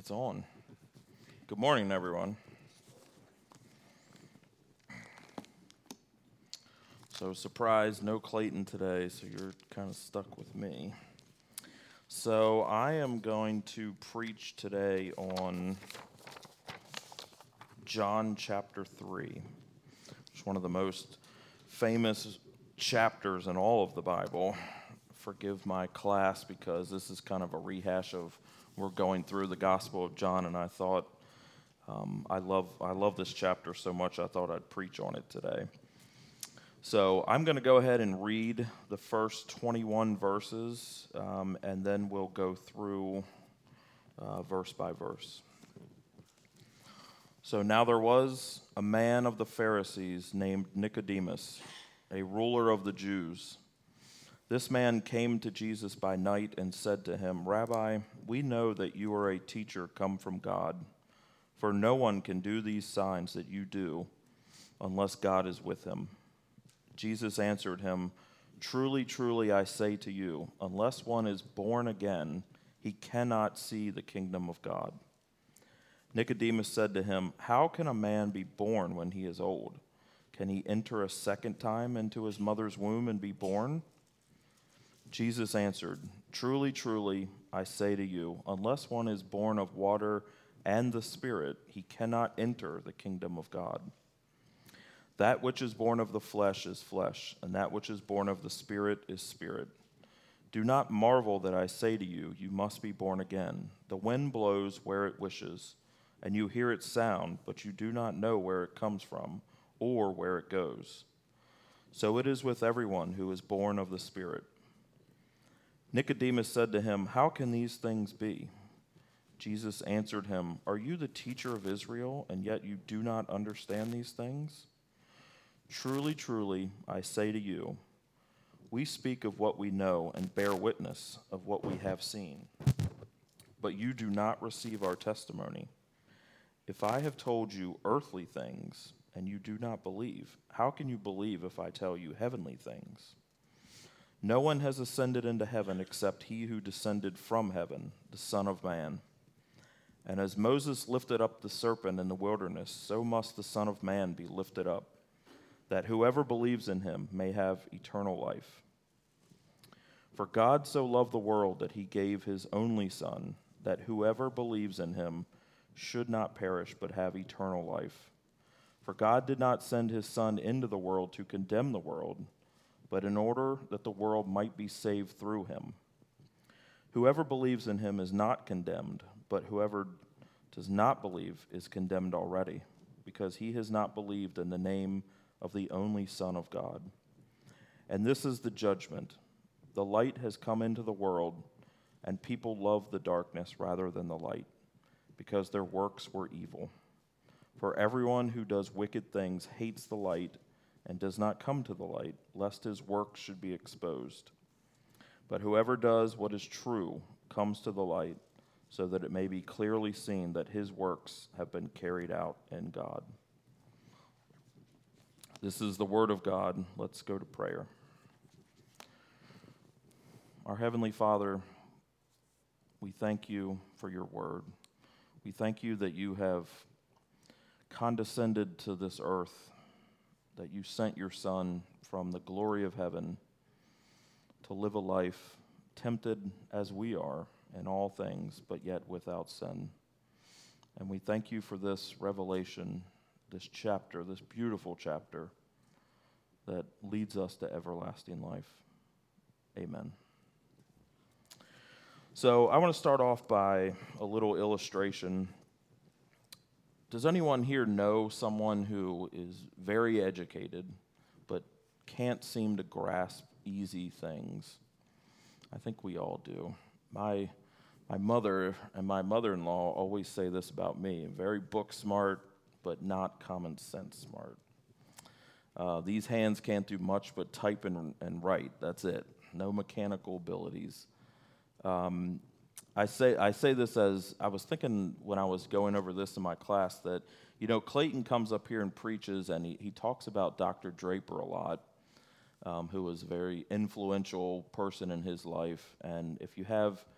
It's on. Good morning, everyone. So, surprise, no Clayton today, so you're kind of stuck with me. So, I am going to preach today on John chapter 3. It's one of the most famous chapters in all of the Bible. Forgive my class because this is kind of a rehash of we're going through the Gospel of John, and I thought I love this chapter so much I thought I'd preach on it today. So I'm going to go ahead and read the first 21 verses, and then we'll go through verse by verse. So now there was a man of the Pharisees named Nicodemus, a ruler of the Jews. This man came to Jesus by night and said to him, "Rabbi, we know that you are a teacher come from God, for no one can do these signs that you do unless God is with him." Jesus answered him, "Truly, truly, I say to you, unless one is born again, he cannot see the kingdom of God." Nicodemus said to him, "How can a man be born when he is old? Can he enter a second time into his mother's womb and be born?" Jesus answered, "Truly, truly, I say to you, unless one is born of water and the Spirit, he cannot enter the kingdom of God. That which is born of the flesh is flesh, and that which is born of the Spirit is spirit. Do not marvel that I say to you, you must be born again. The wind blows where it wishes, and you hear its sound, but you do not know where it comes from or where it goes. So it is with everyone who is born of the Spirit." Nicodemus said to him, "How can these things be?" Jesus answered him, "Are you the teacher of Israel, and yet you do not understand these things? Truly, truly, I say to you, we speak of what we know and bear witness of what we have seen, but you do not receive our testimony. If I have told you earthly things and you do not believe, how can you believe if I tell you heavenly things? No one has ascended into heaven except he who descended from heaven, the Son of Man. And as Moses lifted up the serpent in the wilderness, so must the Son of Man be lifted up, that whoever believes in him may have eternal life. For God so loved the world that he gave his only Son, that whoever believes in him should not perish but have eternal life. For God did not send his Son into the world to condemn the world, but in order that the world might be saved through him. Whoever believes in him is not condemned, but whoever does not believe is condemned already, because he has not believed in the name of the only Son of God. And this is the judgment. The light has come into the world, and people love the darkness rather than the light, because their works were evil. For everyone who does wicked things hates the light and does not come to the light, lest his works should be exposed. But whoever does what is true comes to the light, so that it may be clearly seen that his works have been carried out in God." This is the word of God. Let's go to prayer. Our Heavenly Father, we thank you for your word. We thank you that you have condescended to this earth, that you sent your Son from the glory of heaven to live a life tempted as we are in all things, but yet without sin. And we thank you for this revelation, this chapter, this beautiful chapter that leads us to everlasting life. Amen. So I want to start off by a little illustration. Does anyone here know someone who is very educated but can't seem to grasp easy things? I think we all do. My mother and my mother-in-law always say this about me: I'm very book smart, but not common sense smart. These hands can't do much but type and write. That's it. No mechanical abilities. I say this as I was thinking when I was going over this in my class that, Clayton comes up here and preaches, and he talks about Dr. Draper a lot, who was a very influential person in his life. And if you have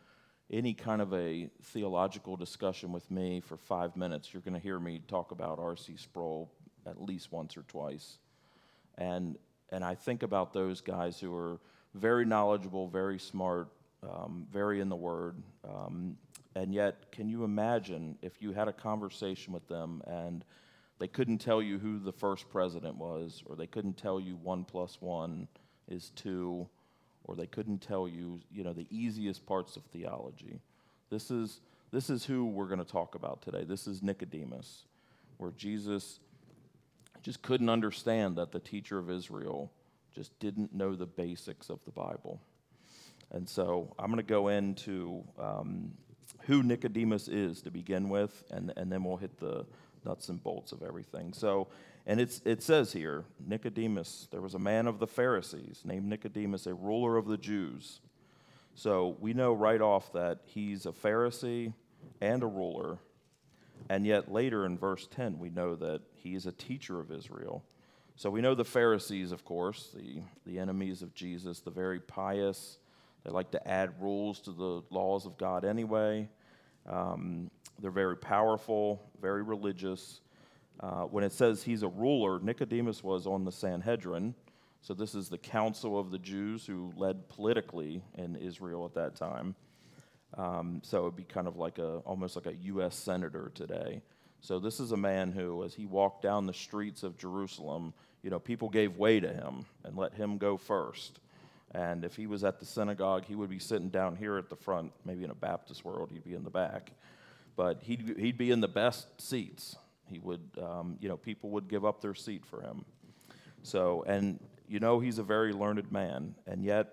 any kind of a theological discussion with me for 5 minutes, you're going to hear me talk about R.C. Sproul at least once or twice. And I think about those guys who are very knowledgeable, very smart, very in the Word. And yet, can you imagine if you had a conversation with them and they couldn't tell you who the first president was, or they couldn't tell you 1 + 1 is 2, or they couldn't tell you, the easiest parts of theology. This is who we're going to talk about today. This is Nicodemus, where Jesus just couldn't understand that the teacher of Israel just didn't know the basics of the Bible. And so I'm going to go into who Nicodemus is to begin with, and then we'll hit the nuts and bolts of everything. So, and it says here, Nicodemus, there was a man of the Pharisees named Nicodemus, a ruler of the Jews. So we know right off that he's a Pharisee and a ruler, and yet later in verse 10 we know that he is a teacher of Israel. So we know the Pharisees, of course, the enemies of Jesus, the very pious. They like to add rules to the laws of God anyway. They're very powerful, very religious. When it says he's a ruler, Nicodemus was on the Sanhedrin. So this is the council of the Jews who led politically in Israel at that time. So it would be kind of like almost like a U.S. senator today. So this is a man who, as he walked down the streets of Jerusalem, people gave way to him and let him go first. And if he was at the synagogue, he would be sitting down here at the front. Maybe in a Baptist world, he'd be in the back. But he'd be in the best seats. He would, people would give up their seat for him. So, and he's a very learned man, and yet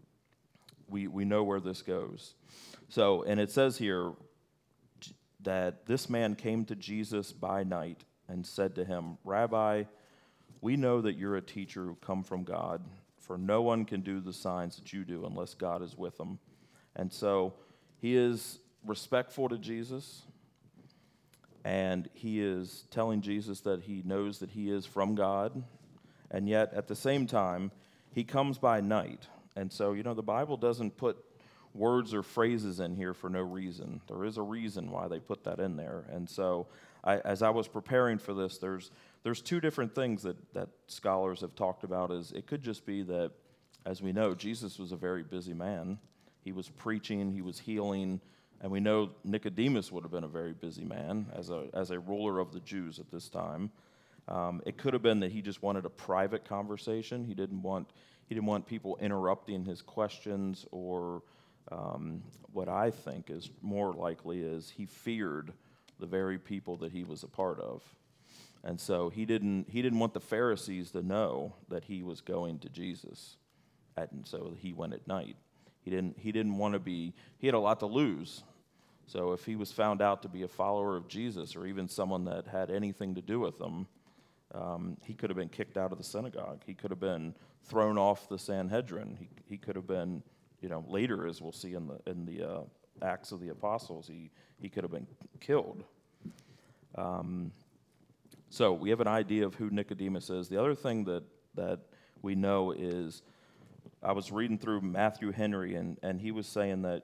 we know where this goes. So, and it says here that this man came to Jesus by night and said to him, "Rabbi, we know that you're a teacher who come from God, for no one can do the signs that you do unless God is with him." And so he is respectful to Jesus, and he is telling Jesus that he knows that he is from God, and yet at the same time, he comes by night. And so, the Bible doesn't put words or phrases in here for no reason. There is a reason why they put that in there. And so, as I was preparing for this, there's two different things that scholars have talked about. Is it could just be that, as we know, Jesus was a very busy man. He was preaching, he was healing, and we know Nicodemus would have been a very busy man as a ruler of the Jews at this time. It could have been that he just wanted a private conversation. He didn't want people interrupting his questions, or what I think is more likely is he feared the very people that he was a part of. And so he didn't want the Pharisees to know that he was going to Jesus, and so he went at night. He didn't want to be. He had a lot to lose. So if he was found out to be a follower of Jesus, or even someone that had anything to do with them, he could have been kicked out of the synagogue. He could have been thrown off the Sanhedrin. He could have been, later, as we'll see in the Acts of the Apostles, he could have been killed. So we have an idea of who Nicodemus is. The other thing that we know is, I was reading through Matthew Henry, and he was saying that,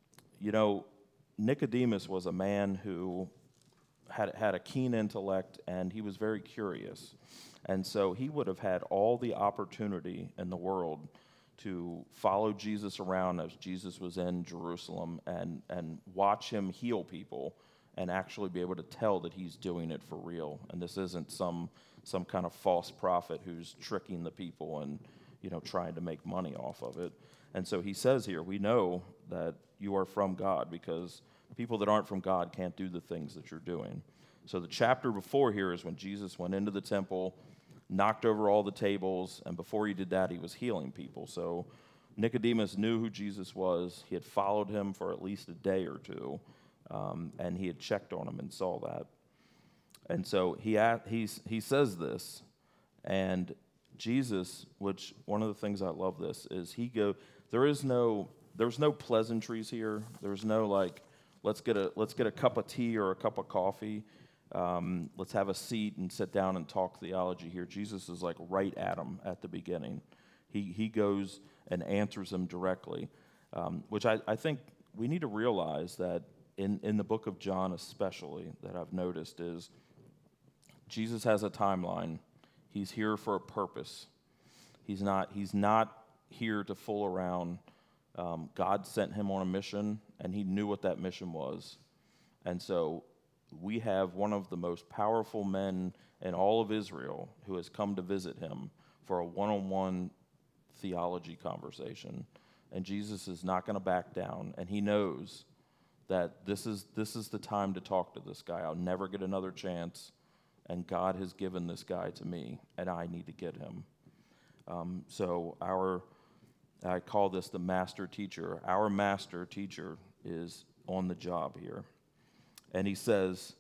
Nicodemus was a man who had a keen intellect, and he was very curious. And so he would have had all the opportunity in the world to follow Jesus around as Jesus was in Jerusalem and watch him heal people and actually be able to tell that he's doing it for real. And this isn't some kind of false prophet who's tricking the people and trying to make money off of it. And so he says here, we know that you are from God, because people that aren't from God can't do the things that you're doing. So the chapter before here is when Jesus went into the temple, knocked over all the tables, and before he did that, he was healing people. So Nicodemus knew who Jesus was. He had followed him for at least a day or two, and he had checked on him and saw that. And so he says this, and Jesus, which one of the things I love this is there's no pleasantries here. There's no like, let's get a cup of tea or a cup of coffee. Let's have a seat and sit down and talk theology here. Jesus is like right at him at the beginning. He goes and answers him directly, which I think we need to realize that in the book of John especially, that I've noticed is Jesus has a timeline. He's here for a purpose. He's not here to fool around. God sent him on a mission, and he knew what that mission was. And so we have one of the most powerful men in all of Israel who has come to visit him for a one-on-one theology conversation. And Jesus is not going to back down, and he knows that this is the time to talk to this guy. I'll never get another chance, and God has given this guy to me, and I need to get him. I call this the master teacher. Our master teacher is on the job here. And he says,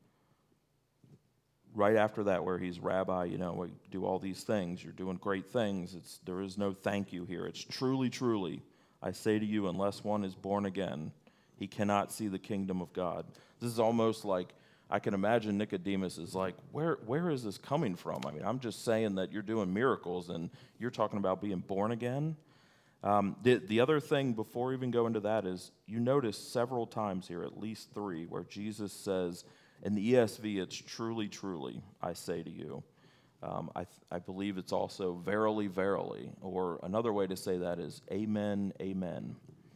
right after that, where he's Rabbi, we do all these things. You're doing great things. There is no thank you here. It's truly, truly, I say to you, unless one is born again, he cannot see the kingdom of God. This is almost like, I can imagine Nicodemus is like, where is this coming from? I mean, I'm just saying that you're doing miracles, and you're talking about being born again. The other thing before we even go into that is you notice several times here, at least 3, where Jesus says, in the ESV, it's truly, truly, I say to you. I believe it's also verily, verily, or another way to say that is amen, amen.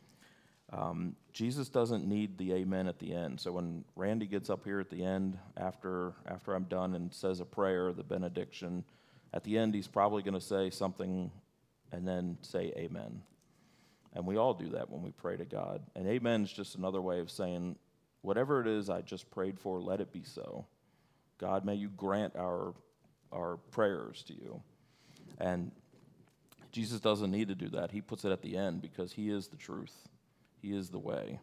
Jesus doesn't need the amen at the end. So when Randy gets up here at the end, after I'm done and says a prayer, the benediction, at the end he's probably going to say something and then say amen. And we all do that when we pray to God. And amen is just another way of saying, whatever it is I just prayed for, let it be so. God, may you grant our prayers to you. And Jesus doesn't need to do that. He puts it at the end because he is the truth. He is the way.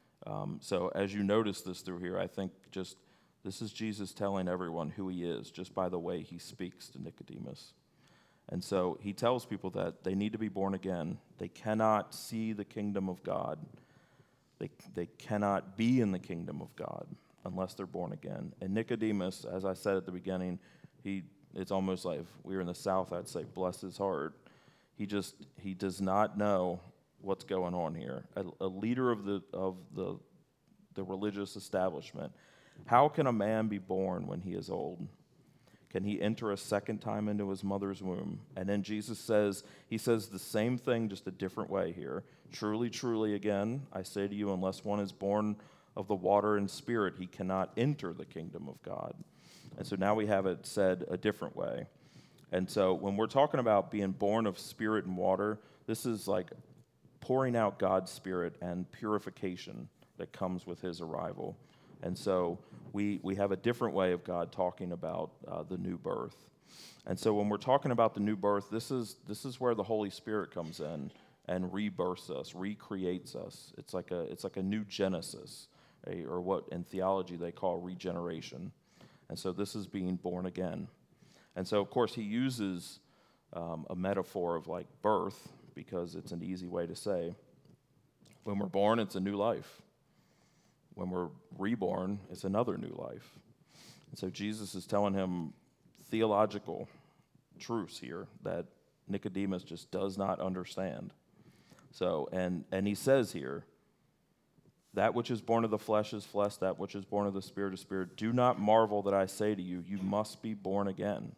So as you notice this through here, I think this is Jesus telling everyone who he is just by the way he speaks to Nicodemus. And so he tells people that they need to be born again. They cannot see the kingdom of God. They cannot be in the kingdom of God unless they're born again. And Nicodemus, as I said at the beginning, it's almost like if we were in the South, I'd say bless his heart. He does not know what's going on here. A leader of the religious establishment. How can a man be born when he is old? Can he enter a second time into his mother's womb? And then Jesus says the same thing, just a different way here. Truly, truly, again, I say to you, unless one is born of the water and spirit, he cannot enter the kingdom of God. And so now we have it said a different way. And so when we're talking about being born of spirit and water, this is like pouring out God's spirit and purification that comes with his arrival. And so we have a different way of God talking about the new birth. And so when we're talking about the new birth, this is where the Holy Spirit comes in and rebirths us, recreates us. It's like a new Genesis, or what in theology they call regeneration. And so this is being born again. And so, of course, he uses a metaphor of like birth because it's an easy way to say. When we're born, it's a new life. When we're reborn, it's another new life. And so Jesus is telling him theological truths here that Nicodemus just does not understand. So, and he says here, that which is born of the flesh is flesh, that which is born of the spirit is spirit. Do not marvel that I say to you, you must be born again.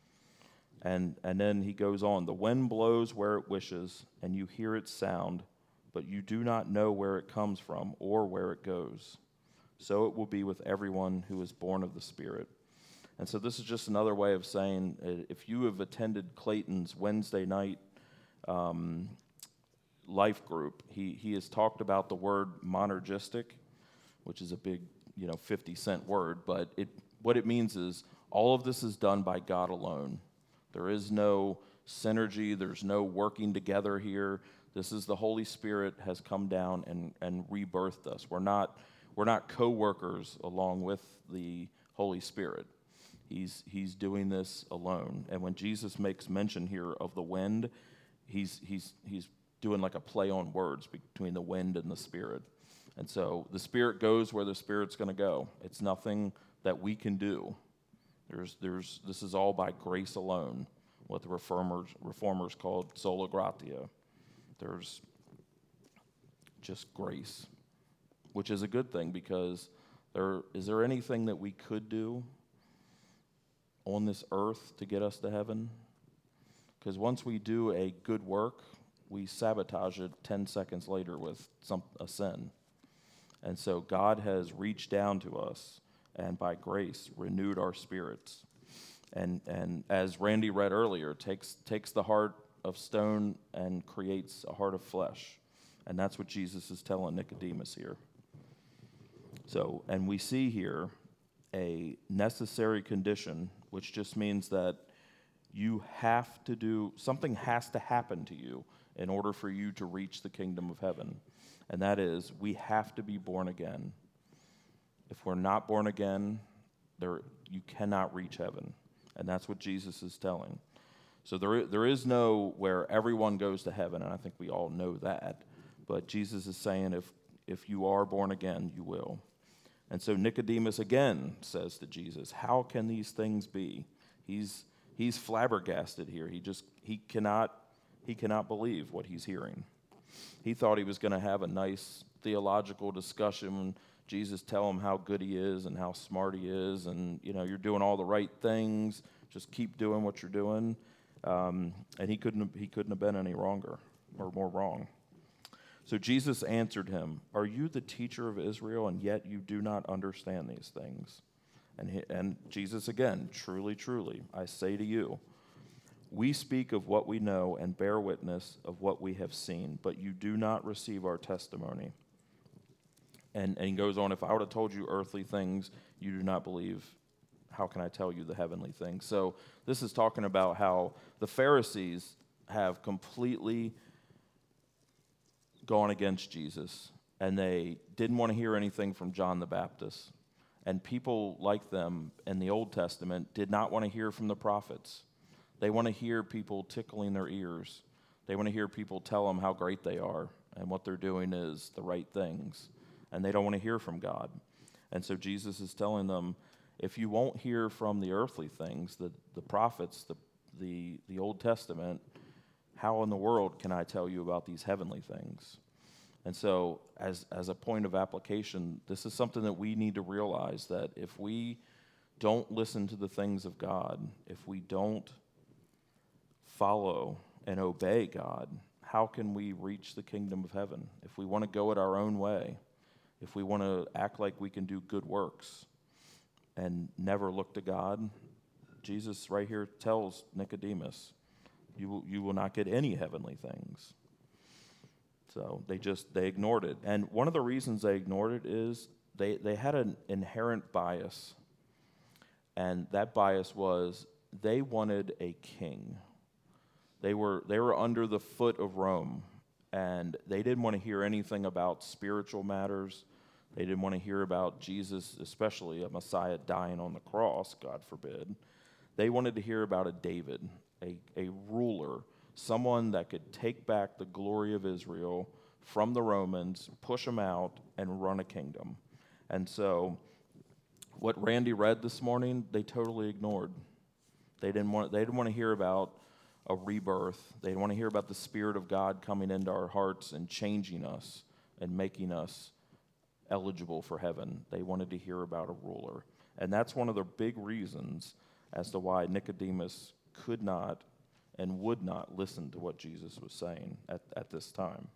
And then he goes on, the wind blows where it wishes, and you hear its sound, but you do not know where it comes from or where it goes. So it will be with everyone who is born of the Spirit. And so this is just another way of saying, if you have attended Clayton's Wednesday night life group, he has talked about the word monergistic, which is a big 50-cent word, but what it means is all of this is done by God alone. There is no synergy, there's no working together here. This is the Holy Spirit has come down and rebirthed us. We're not co-workers along with the Holy Spirit. He's doing this alone. And when Jesus makes mention here of the wind, he's doing like a play on words between the wind and the Spirit. And so the Spirit goes where the Spirit's going to go. It's nothing that we can do. This is all by grace alone, what the reformers called sola gratia. There's just grace. which is a good thing, because is there anything that we could do on this earth to get us to heaven? Because once we do a good work, we sabotage it 10 seconds later with a sin. And so God has reached down to us and by grace renewed our spirits. And as Randy read earlier, takes the heart of stone and creates a heart of flesh. And that's what Jesus is telling Nicodemus here. So, and we see here a necessary condition, which just means that something has to happen to you in order for you to reach the kingdom of heaven. And that is, we have to be born again. If we're not born again, you cannot reach heaven. And that's what Jesus is telling. So there is no where everyone goes to heaven, and I think we all know that. But Jesus is saying if you are born again, you will. And so Nicodemus again says to Jesus, how can these things be? He's flabbergasted here. He cannot believe what he's hearing. He thought he was going to have a nice theological discussion when Jesus tell him how good he is and how smart he is, and you're doing all the right things. Just keep doing what you're doing. And he couldn't have been any wronger or more wrong. So Jesus answered him, "Are you the teacher of Israel, and yet you do not understand these things?" And Jesus again, "Truly, truly, I say to you, we speak of what we know and bear witness of what we have seen, but you do not receive our testimony." And he goes on, "If I would have told you earthly things you do not believe, how can I tell you the heavenly things?" So this is talking about how the Pharisees have completely gone against Jesus, and they didn't want to hear anything from John the Baptist. And people like them in the Old Testament did not want to hear from the prophets. They want to hear people tickling their ears. They want to hear people tell them how great they are and what they're doing is the right things. And they don't want to hear from God. And so Jesus is telling them, if you won't hear from the earthly things, the prophets, the Old Testament, how in the world can I tell you about these heavenly things? And so as a point of application, this is something that we need to realize, that if we don't listen to the things of God, if we don't follow and obey God, how can we reach the kingdom of heaven? If we want to go it our own way, if we want to act like we can do good works and never look to God, Jesus right here tells Nicodemus, you will not get any heavenly things. So they ignored it. And one of the reasons they ignored it is they had an inherent bias. And that bias was they wanted a king. They were under the foot of Rome, and they didn't want to hear anything about spiritual matters. They didn't want to hear about Jesus, especially a Messiah dying on the cross, God forbid. They wanted to hear about a David, a ruler, someone that could take back the glory of Israel from the Romans, push them out, and run a kingdom. And so what Randy read this morning, they totally ignored. They didn't want to hear about a rebirth. They didn't want to hear about the Spirit of God coming into our hearts and changing us and making us eligible for heaven. They wanted to hear about a ruler. And that's one of the big reasons as to why Nicodemus could not and would not listen to what Jesus was saying at this time.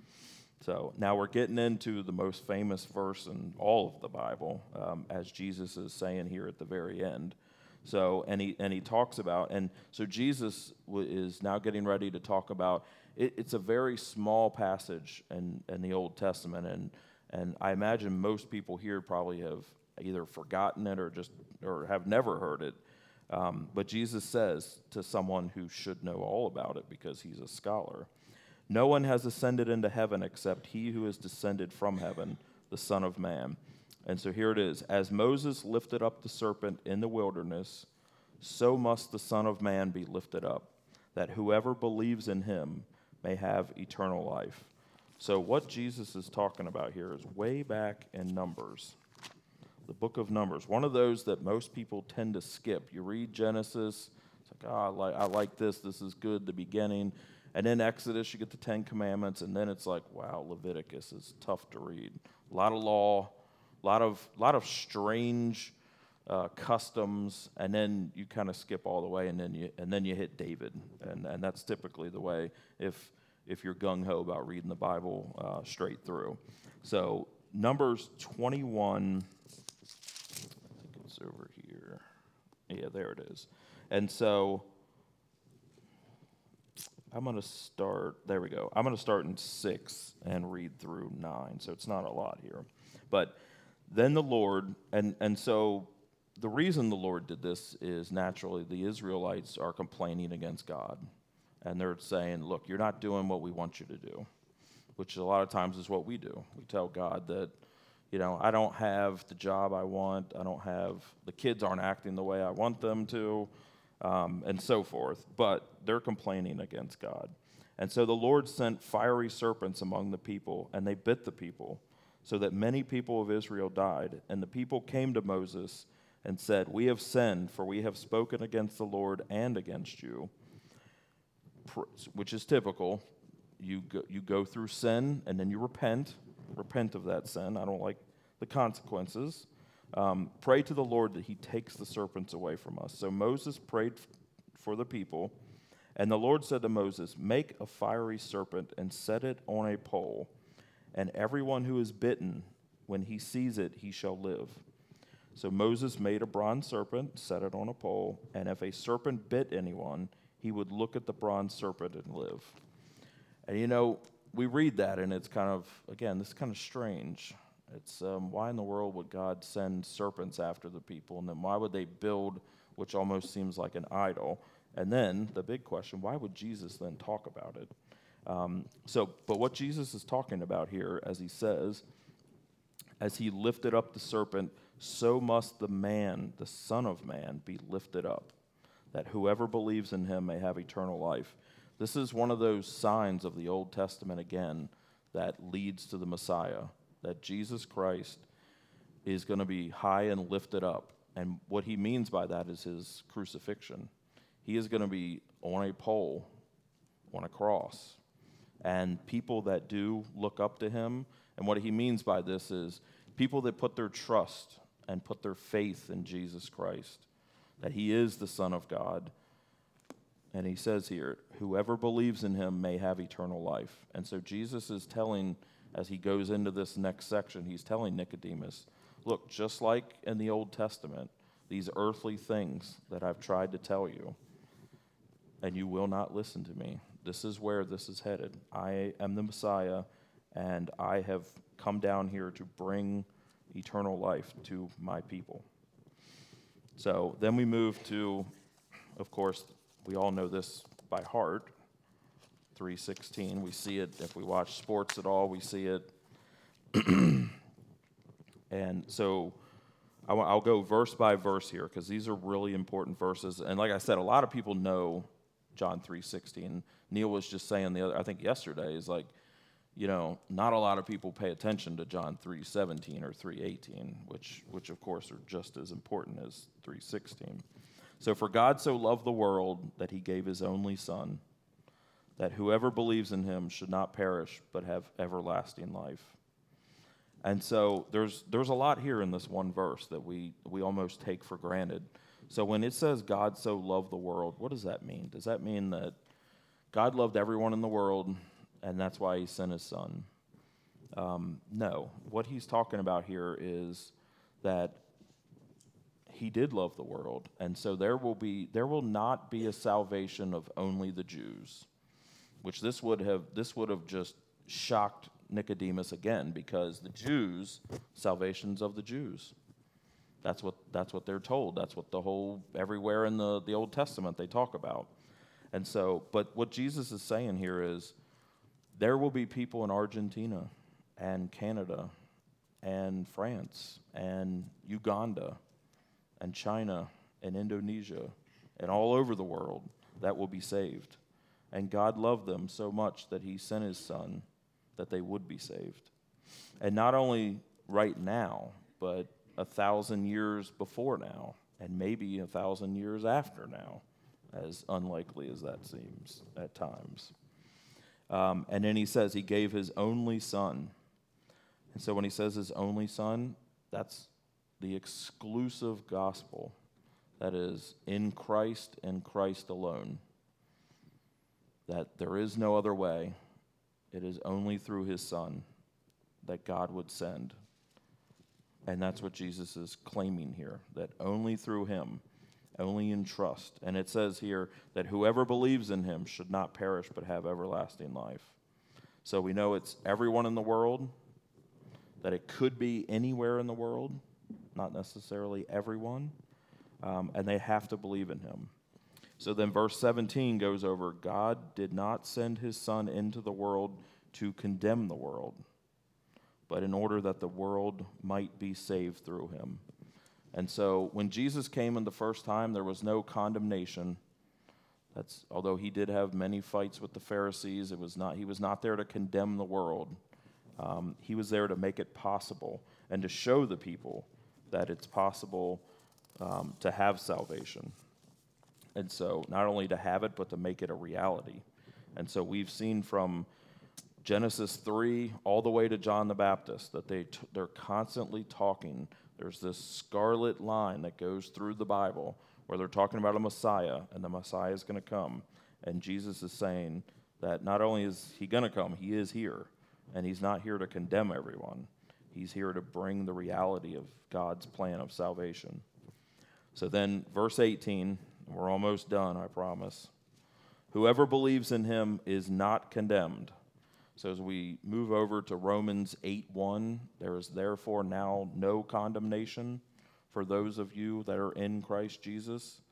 So now we're getting into the most famous verse in all of the Bible, as Jesus is saying here at the very end. So and he talks about, and so Jesus is now getting ready to talk about. It's a very small passage in the Old Testament, and I imagine most people here probably have either forgotten it or have never heard it. But Jesus says to someone who should know all about it because he's a scholar, "No one has ascended into heaven except he who is descended from heaven, the Son of Man." And so here it is. "As Moses lifted up the serpent in the wilderness, so must the Son of Man be lifted up, that whoever believes in him may have eternal life." So what Jesus is talking about here is way back in Numbers. The book of Numbers, one of those that most people tend to skip. You read Genesis, it's like, I like this is good, the beginning. And then Exodus, you get the Ten Commandments, and then it's like, wow, Leviticus is tough to read. A lot of law, lot of strange customs, and then you kind of skip all the way, and then you hit David, and that's typically the way if you're gung ho about reading the Bible straight through. So Numbers 21, I think it's over here. Yeah, there it is. And so I'm going to start, there we go. I'm going to start in 6 and read through 9, so it's not a lot here. But then the Lord, and so the reason the Lord did this is naturally the Israelites are complaining against God. And they're saying, look, you're not doing what we want you to do, which a lot of times is what we do. We tell God that, I don't have the job I want. The kids aren't acting the way I want them to, and so forth. But they're complaining against God. And so the Lord sent fiery serpents among the people, and they bit the people, so that many people of Israel died. And the people came to Moses and said, we have sinned, for we have spoken against the Lord and against you, which is typical. You go through sin, and then you repent of that sin. I don't like the consequences. Pray to the Lord that he takes the serpents away from us. So Moses prayed for the people, and the Lord said to Moses, make a fiery serpent and set it on a pole, and everyone who is bitten, when he sees it, he shall live. So Moses made a bronze serpent, set it on a pole, and if a serpent bit anyone, he would look at the bronze serpent and live. And we read that, and it's kind of, again, this is kind of strange. It's why in the world would God send serpents after the people? And then why would they build, which almost seems like an idol? And then the big question, why would Jesus then talk about it? But what Jesus is talking about here, as he says, as he lifted up the serpent, so must the man, the Son of Man, be lifted up, that whoever believes in him may have eternal life. This is one of those signs of the Old Testament, again, that leads to the Messiah, that Jesus Christ is going to be high and lifted up. And what he means by that is his crucifixion. He is going to be on a pole, on a cross. And people that do look up to him, and what he means by this is people that put their trust and put their faith in Jesus Christ, that he is the Son of God. And he says here, whoever believes in him may have eternal life. And so Jesus is telling, as he goes into this next section, he's telling Nicodemus, look, just like in the Old Testament, these earthly things that I've tried to tell you, and you will not listen to me. This is where this is headed. I am the Messiah, and I have come down here to bring eternal life to my people. So then we move to, of course, we all know this by heart, 3:16. We see it if we watch sports at all. We see it. And so I'll go verse by verse here because these are really important verses. And like I said, a lot of people know John 3:16. Neil was just saying I think yesterday, is like, not a lot of people pay attention to John 3:17 or 3:18, which of course are just as important as 3:16. So for God so loved the world that he gave his only Son, that whoever believes in him should not perish but have everlasting life. And so there's a lot here in this one verse that we almost take for granted. So when it says God so loved the world, what does that mean? Does that mean that God loved everyone in the world and that's why he sent his Son? No. What he's talking about here is that he did love the world, and so there will not be a salvation of only the Jews, which this would have just shocked Nicodemus again, because the Jews, salvation's of the Jews. That's what they're told. That's what everywhere in the Old Testament they talk about. And so, but what Jesus is saying here is there will be people in Argentina and Canada and France and Uganda and China and Indonesia and all over the world that will be saved. And God loved them so much that he sent his Son that they would be saved. And not only right now, but 1,000 years before now, and maybe 1,000 years after now, as unlikely as that seems at times. And then he says he gave his only Son. And so when he says his only son, that's the exclusive gospel that is in Christ and Christ alone. That there is no other way. It is only through his son that God would send. And that's what Jesus is claiming here, that only through him, only in trust. And it says here that whoever believes in him should not perish but have everlasting life. So we know it's everyone in the world, that it could be anywhere in the world, not necessarily everyone, and they have to believe in him. So then verse 17 goes over, God did not send his son into the world to condemn the world, but in order that the world might be saved through him. And so when Jesus came in the first time, there was no condemnation. Although he did have many fights with the Pharisees, he was not there to condemn the world. He was there to make it possible and to show the people that it's possible to have salvation. And so not only to have it, but to make it a reality. And so we've seen from Genesis 3 all the way to John the Baptist that they're constantly talking. There's this scarlet line that goes through the Bible where they're talking about a Messiah, and the Messiah is going to come. And Jesus is saying that not only is he going to come, he is here. And he's not here to condemn everyone. He's here to bring the reality of God's plan of salvation. So then, verse 18, we're almost done, I promise. Whoever believes in him is not condemned. So as we move over to Romans 8:1, there is therefore now no condemnation for those of you that are in Christ Jesus.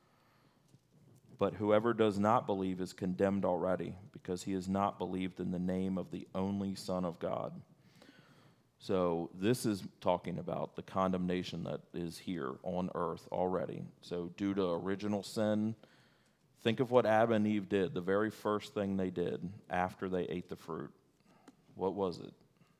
But whoever does not believe is condemned already, because he has not believed in the name of the only Son of God. So this is talking about the condemnation that is here on earth already. So due to original sin, think of what Adam and Eve did, the very first thing they did after they ate the fruit. What was it?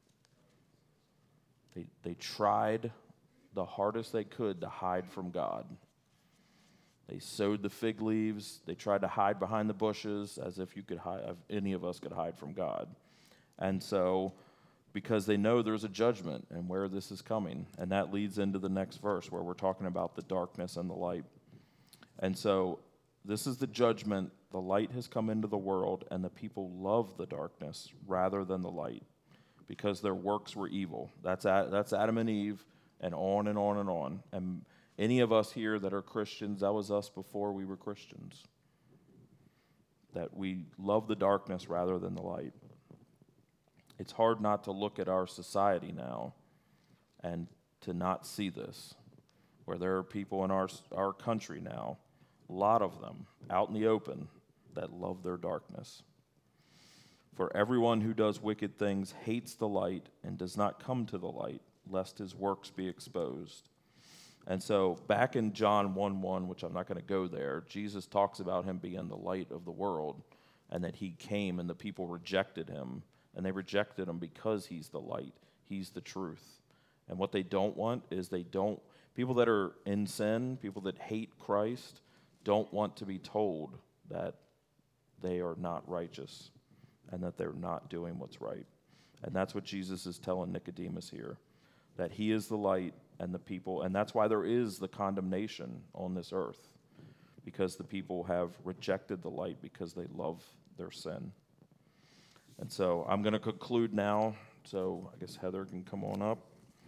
They tried the hardest they could to hide from God. They sowed the fig leaves. They tried to hide behind the bushes as if any of us could hide from God. And so, because they know there's a judgment and where this is coming, and that leads into the next verse where we're talking about the darkness and the light. And so, this is the judgment. The light has come into the world, and the people love the darkness rather than the light, because their works were evil. That's Adam and Eve, and on and on and on. And any of us here that are Christians, that was us before we were Christians. That we love the darkness rather than the light. It's hard not to look at our society now and to not see this, where there are people in our country now, a lot of them, out in the open, that love their darkness. For everyone who does wicked things hates the light and does not come to the light, lest his works be exposed. And so back in John 1:1, which I'm not going to go there, Jesus talks about him being the light of the world, and that he came and the people rejected him, and they rejected him because he's the light, he's the truth. And what they don't want is people that are in sin, people that hate Christ, don't want to be told that they are not righteous and that they're not doing what's right. And that's what Jesus is telling Nicodemus here, that he is the light and the people, and that's why there is the condemnation on this earth, because the people have rejected the light because they love their sin. And so I'm going to conclude now, so I guess Heather can come on up.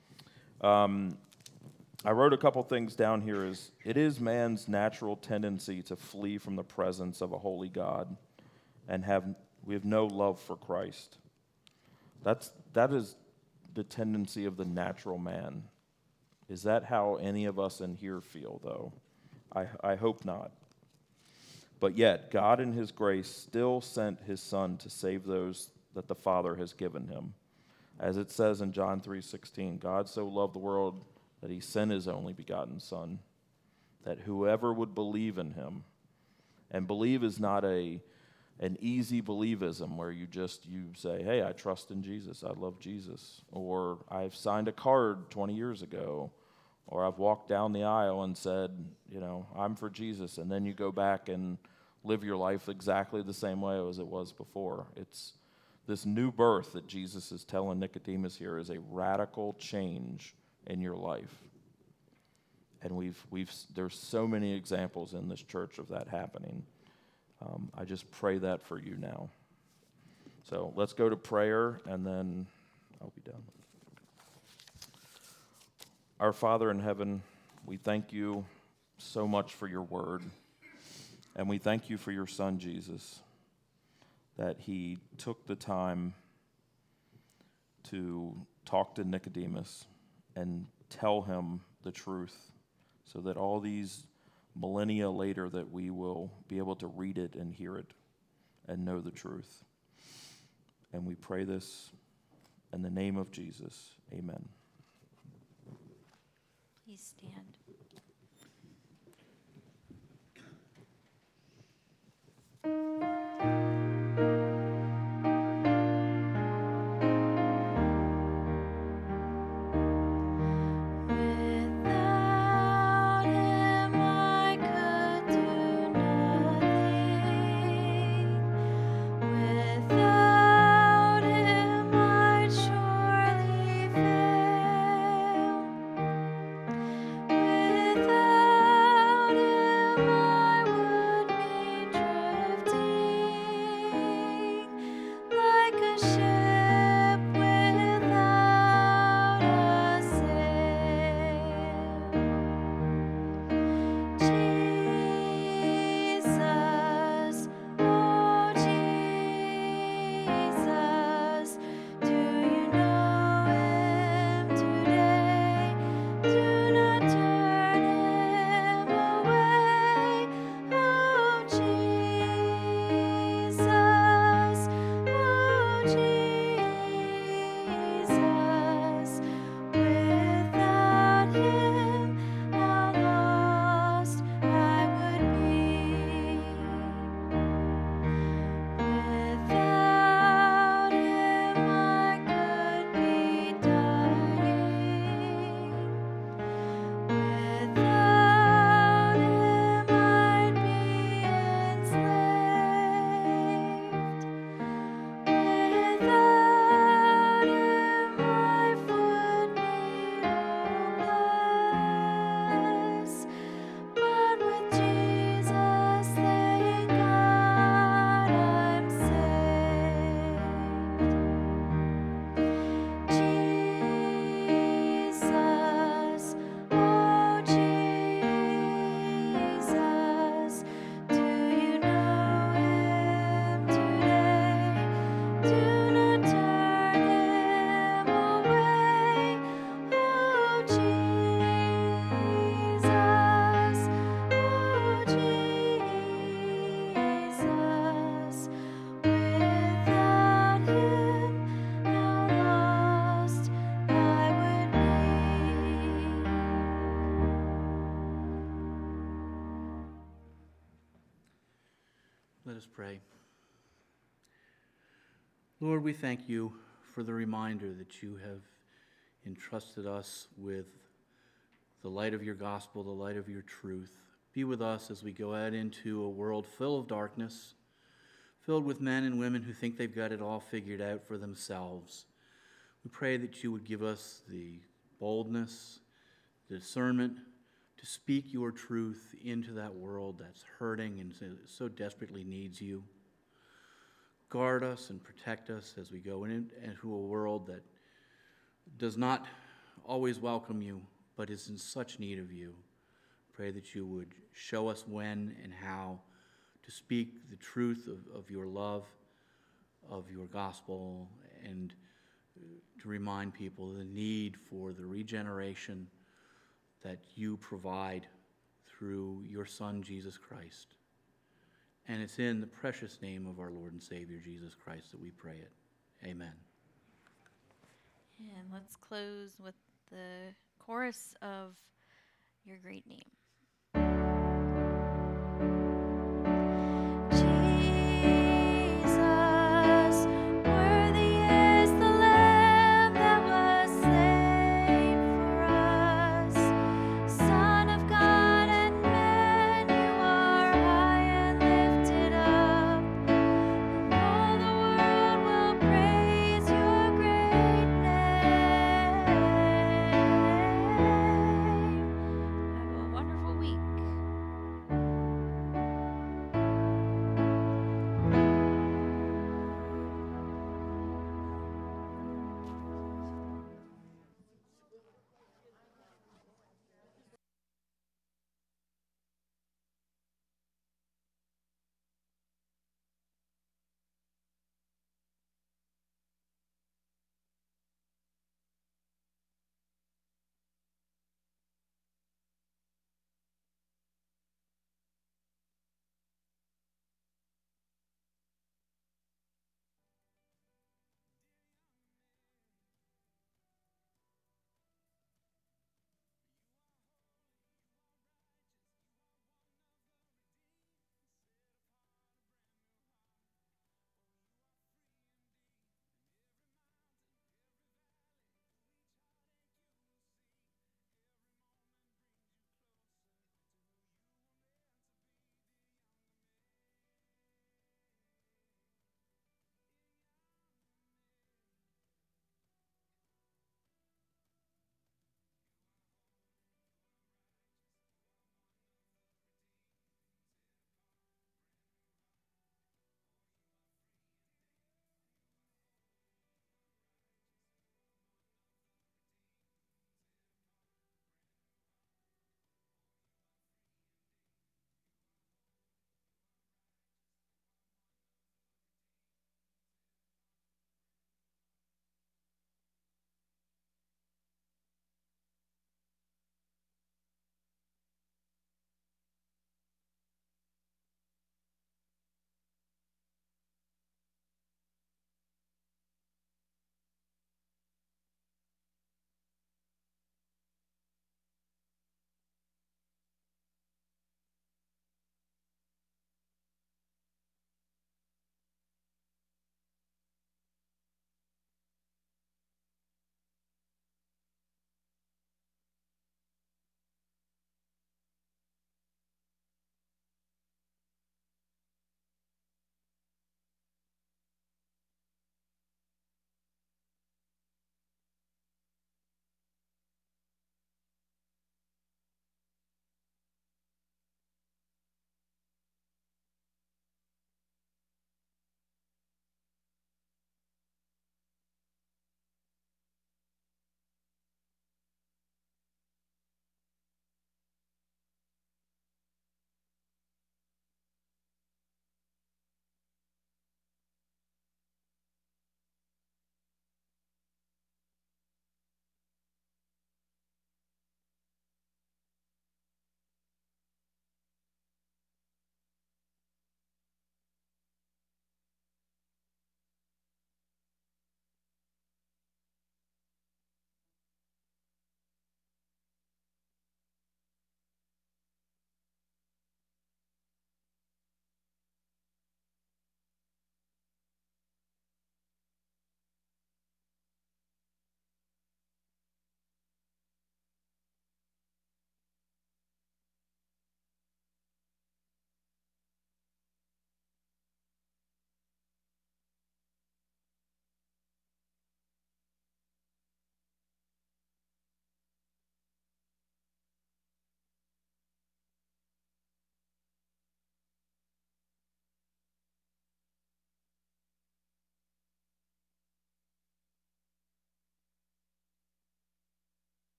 I wrote a couple things down here. It is man's natural tendency to flee from the presence of a holy God, and we have no love for Christ. That is the tendency of the natural man. Is that how any of us in here feel, though? I hope not. But yet, God in his grace still sent his Son to save those that the Father has given him. As it says in John 3:16, God so loved the world that he sent his only begotten Son, that whoever would believe in him, and believe is not an easy believism where you say, hey, I trust in Jesus, I love Jesus, or I've signed a card 20 years ago, or I've walked down the aisle and said, I'm for Jesus, and then you go back and live your life exactly the same way as it was before. this new birth that Jesus is telling Nicodemus here is a radical change in your life. And there's so many examples in this church of that happening. I just pray that for you now. So let's go to prayer, and then I'll be done. Our Father in heaven, we thank you so much for your word, and we thank you for your Son, Jesus, that he took the time to talk to Nicodemus and tell him the truth, so that all these millennia later that we will be able to read it and hear it and know the truth. And we pray this in the name of Jesus. Amen. Please stand. Let us pray. Lord, we thank you for the reminder that you have entrusted us with the light of your gospel, the light of your truth. Be with us as we go out into a world full of darkness, filled with men and women who think they've got it all figured out for themselves. We pray that you would give us the boldness, the discernment to speak your truth into that world that's hurting and so desperately needs you. Guard us and protect us as we go into a world that does not always welcome you, but is in such need of you. Pray that you would show us when and how to speak the truth of your love, of your gospel, and to remind people the need for the regeneration that you provide through your Son, Jesus Christ. And it's in the precious name of our Lord and Savior, Jesus Christ, that we pray it. Amen. And let's close with the chorus of Your Great Name.